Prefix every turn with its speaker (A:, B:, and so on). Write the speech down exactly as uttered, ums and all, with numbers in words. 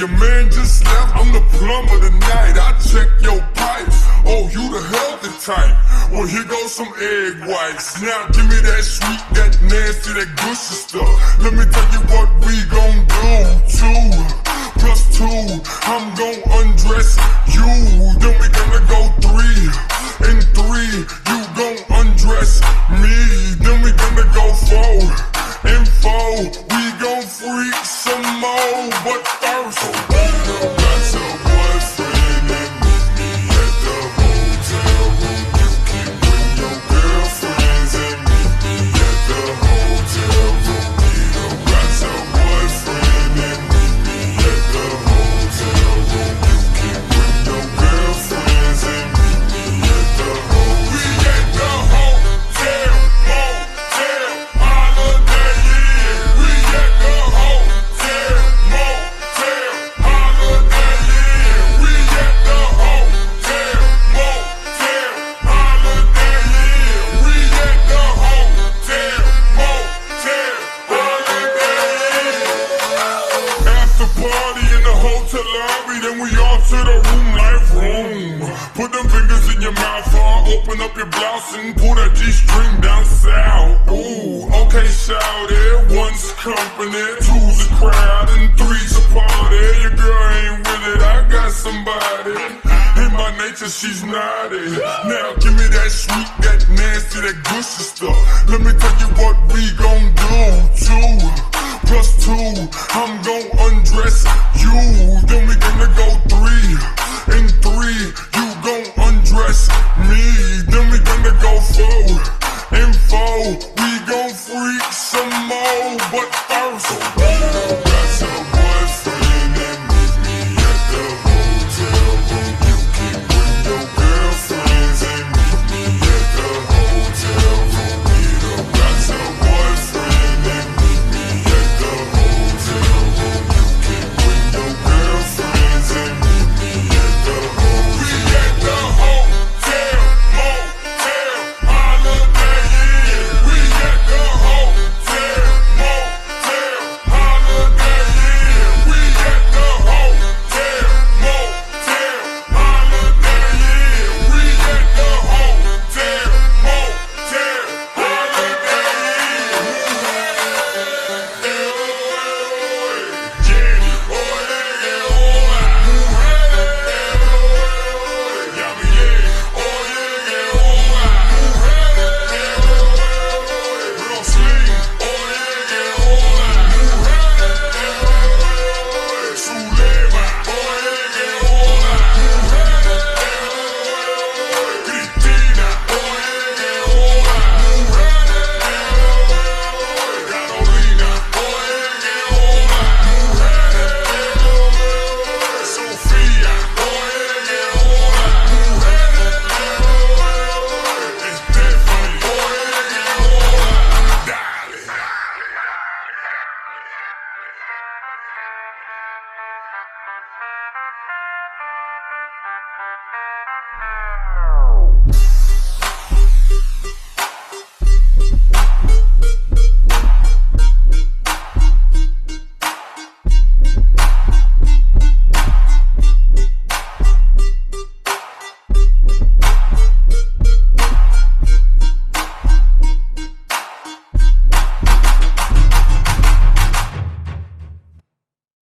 A: Your man just left, I'm the plumber tonight. I check your pipes, oh, you the healthy type. Well, here goes some egg whites. Now give me that sweet, that nasty, that gushy stuff. Let me tell you what we gon' do. Two plus two, I'm gon' undress you. Then we gonna go three, and three, you gon' undress me. Then we gonna go four, and four, we gon' freak some more. But first, oh, you got your boyfriend and meet me at the hotel room. You can bring your girlfriends and meet me at the hotel room. You got your boyfriend and meet me at the hotel room. You can bring your girlfriends and meet me at the hotel. We at the hotel, motel, Holiday Inn. We at the hotel, motel, Holiday Inn. We at the hotel, motel, Holiday Inn. We at the hotel, motel, Holiday Inn. After party in the hotel lobby, then we off to the room like room. Put them fingers in your mouth, or open up your blouse and pull that G-string down south. Ooh, okay, shout it. One's company, two's a crowd, and three's a party. Your girl ain't with it, I got somebody. In my nature, she's naughty. Now give me that sweet, that nasty, that gushy stuff. Let me tell you what we gon' do. Two plus two, I'm gon' undress you. Then we gonna go three, and three, you gon' undress me. Then we gonna go four, and four, we gon' freak some more. But first,